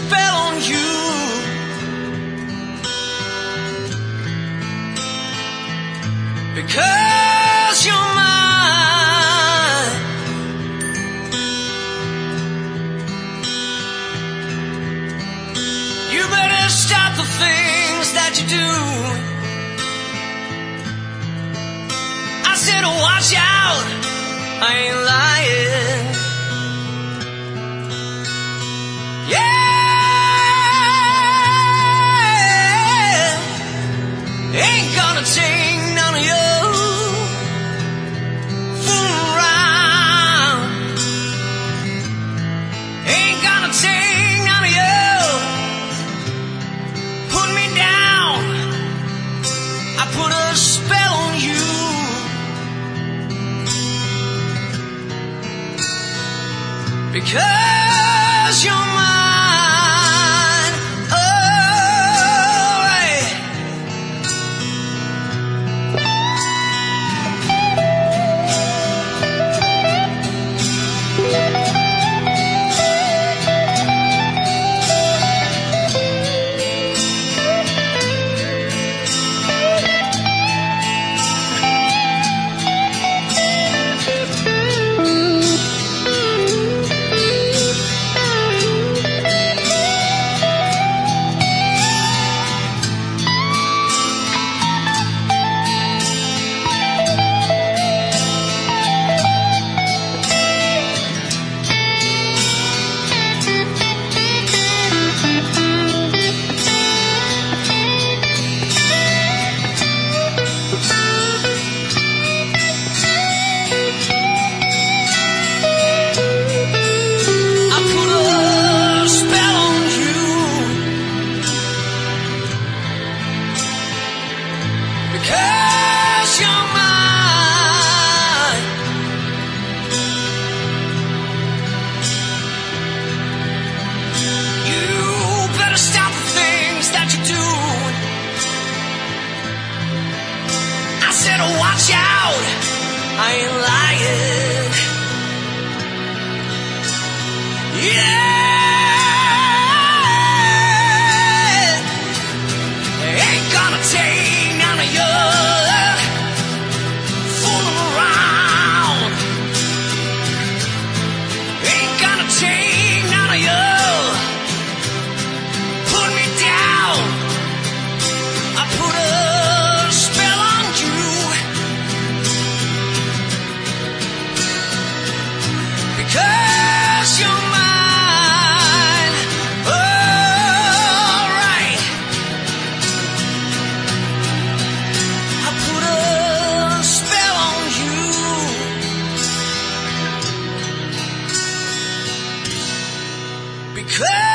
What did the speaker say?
spell on you. Because you're mine. You better stop the things that you do. I said watch out, I ain't lying. Yeah, ain't gonna take none of you fooling around. Ain't gonna take none of you put me down. I put a spell on you. Because you're mine. Oh, right. Because you're mine. You better stop the things that you do. I said watch out, I ain't lying. Yeah, ain't gonna take none of you fooling around. Ain't gonna take none of you put me down. I put a spell on you. Because you're mine. All right. I put a spell on you. Because